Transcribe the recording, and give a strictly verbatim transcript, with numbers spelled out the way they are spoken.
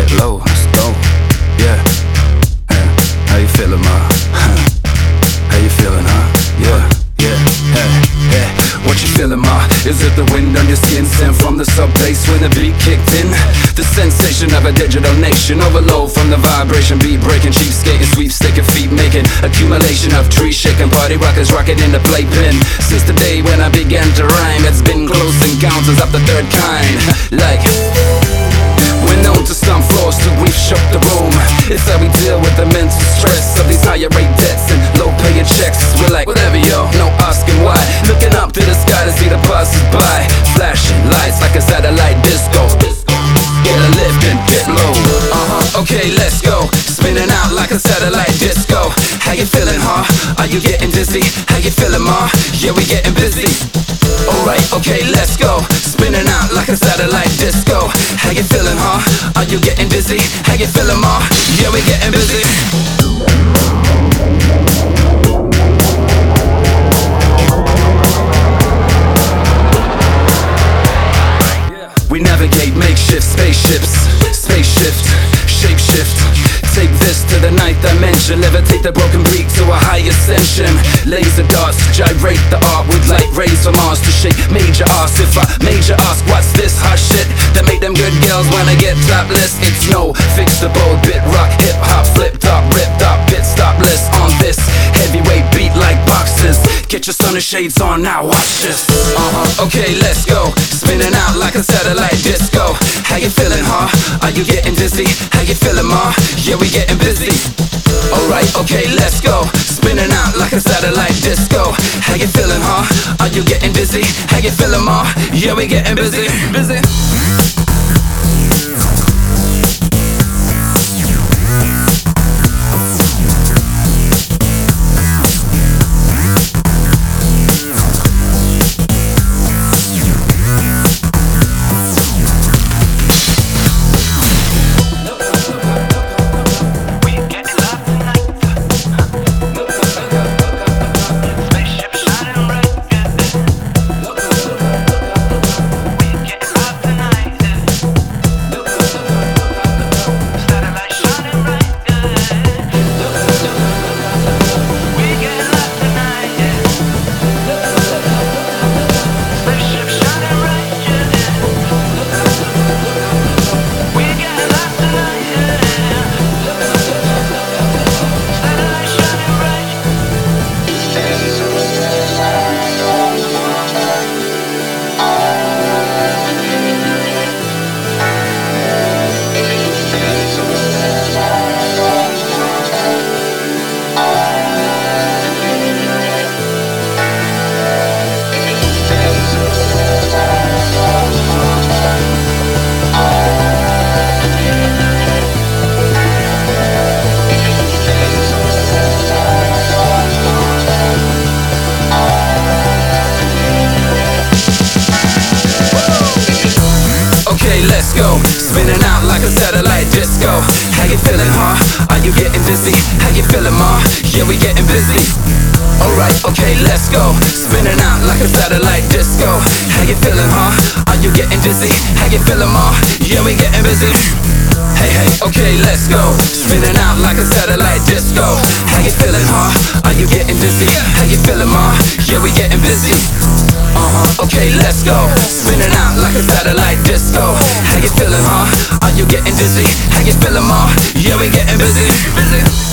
get low, let's go. Yeah, yeah. How you feeling, ma? How you feeling, huh? Yeah, yeah, yeah, yeah. What you feeling, ma? Is it the wind on your skin sent from the sub bass when the beat kicked in? The sensation of a digital nation, overload from the vibration, beat breaking, cheap skating, sweepstaking, feet making, accumulation of tree shaking, party rockers rocking in the playpen. Since the day when I began to rhyme, it's been close encounters of the third kind. Like, we're known to some flaws till we've shook the room. It's how we deal with the mental stress of these higher rate debts and low paying checks. We're like, whatever, yo, no asking why. Looking up to the sky to see the passers by, flashing lights like a satellite disco. Get a lift and get low. Uh-huh, okay, let's go. Spinning out like a satellite disco. How you feeling, huh? Are you getting dizzy? How you feeling, ma? Yeah, we getting busy. Alright, okay, let's go. Spinning out like a satellite disco. How you feeling, huh? Are you getting dizzy? How you feeling, ma? Yeah, we getting busy. We navigate makeshift spaceships, spaceshift, shapeshift. Take this to the ninth dimension, levitate the broken beat to a high ascension. Laser darts gyrate the art with light rays from Mars to shake major arts. If I major ask what's this hot shit that make them good girls wanna get topless, it's no fix the bold bit rock, hip hop, flip top, ripped up, bit stopless on this heavyweight beat like boxes. Get your sun and shades on now, watch this. Uh-huh, okay, let's go. Spinning out like a satellite disco. How you feeling, huh? Are you getting dizzy? How you feeling, ma? Yeah, we getting busy. Alright, okay, let's go. Spinning out like a satellite disco. How you feeling, huh? Are you getting dizzy? How you feeling, ma? Yeah, we getting busy, busy. Let's go, spinning out like a satellite disco. How you feeling, huh? Are you getting dizzy? How you feeling, ma? Yeah, we getting busy. Alright, okay, let's go. Spinning out like a satellite disco. How you feeling, huh? Are you getting dizzy? How you feeling, ma? Yeah, we getting busy. Hey, hey, okay, let's go. Spinning out like a satellite disco. How you feeling, huh? Are you getting dizzy? How you feeling, ma? Yeah, we getting busy. Uh-huh, okay, let's go. Spinning out like a satellite disco. How you feeling, huh? Are you getting dizzy? How you feeling, ma? Yeah, we getting busy, busy.